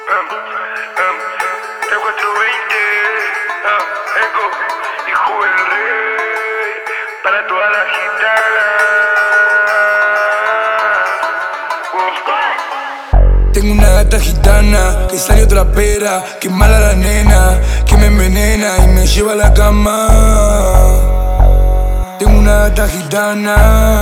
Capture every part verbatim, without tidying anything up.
tres cuatro veinte, ah, Eco, hijo del rey, para toda la gitana. Tengo una gata gitana que sale otra pera, que mala la nena, que me envenena y me lleva a la cama. Tengo una gata gitana.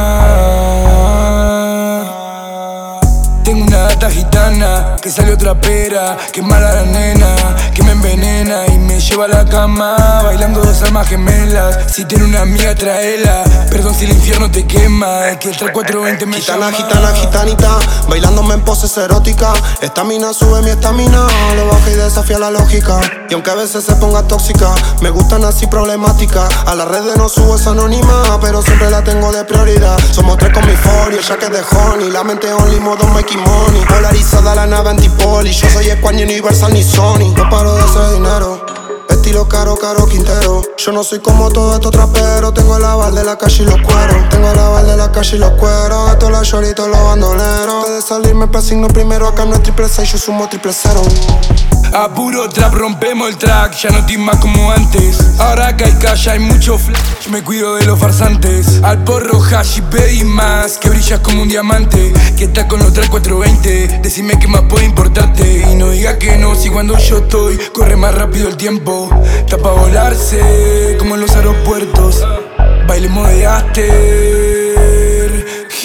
Tengo una gata gitana que sale otra pera, que mala la nena, que me envenena y me lleva a la cama. Bailando dos almas gemelas, si tiene una amiga traela. Perdón si el infierno te quema, es que el tres cuatro veinte me Gitana, llama. gitana, gitanita, bailándome en poses eróticas. Esta mina sube mi estamina, lo baja y desafía la lógica. Y aunque a veces se ponga tóxica, me gustan así problemáticas. A las redes no subo, es anónima, pero siempre la tengo de prioridad. Somos tres con mi for y ella que es de honey. La mente only, modo making money. Polarizada la nave antipoli. Yo soy Squad, Universal ni Sony. No paro de hacer dinero, estilo caro, caro Quintero. Yo no soy como todo estos traperos. Tengo el aval de la calle y los cueros. Tengo el aval de la calle y los cueros. Esto la shorty y todos los bandoleros. Antes de salirme persigno primero. Acá no es triple seis, yo sumo triple cero. A puro trap rompemos el track, ya no estoy más como antes. Ahora que hay calle hay mucho flash, me cuido de los farsantes. Al porro hash y pedí más, que brillas como un diamante. Que estás con los tres cuatro veinte, decime qué más puede importarte. Y no digas que no, si cuando yo estoy, corre más rápido el tiempo. Está pa' volarse, como en los aeropuertos. Bailemos de after,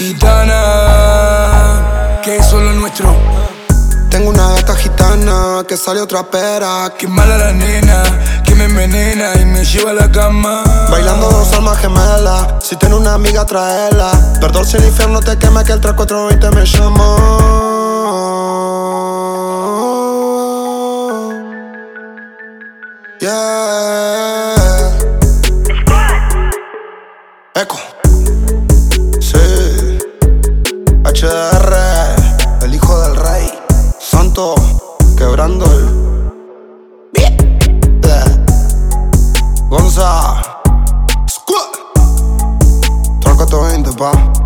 gitana, que es solo nuestro. Tengo una gata gitana que sale otra pera, Que mala la nena, que me envenena y me lleva a la cama. bailando dos almas gemelas. Si tienes una amiga, traela. Perdón si el infierno te quema, que el tres cuatro veinte me llama. Yeah. Eco. Sí. H D R, el hijo del rey. Santo, quebrando el beat. Gonza Squad tres cuatro veinte, pa.